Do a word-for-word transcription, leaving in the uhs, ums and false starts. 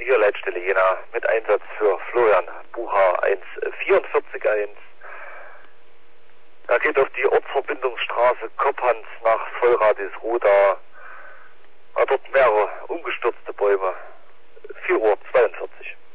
hier Leitstelle Jena mit Einsatz für Florian Bucher eins vier vier eins. Er geht auf die Ortsverbindungsstraße Koppans nach Vollradisruh, da war dort mehrere umgestürzte Bäume. vier Uhr zweiundvierzig.